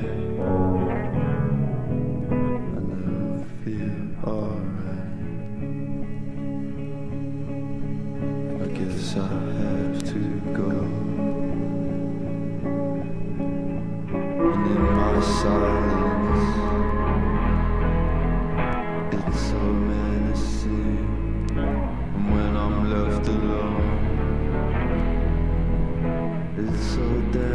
I never feel alright. I guess I have to go. And in my silence, it's so menacing. And when I'm left alone, it's so damn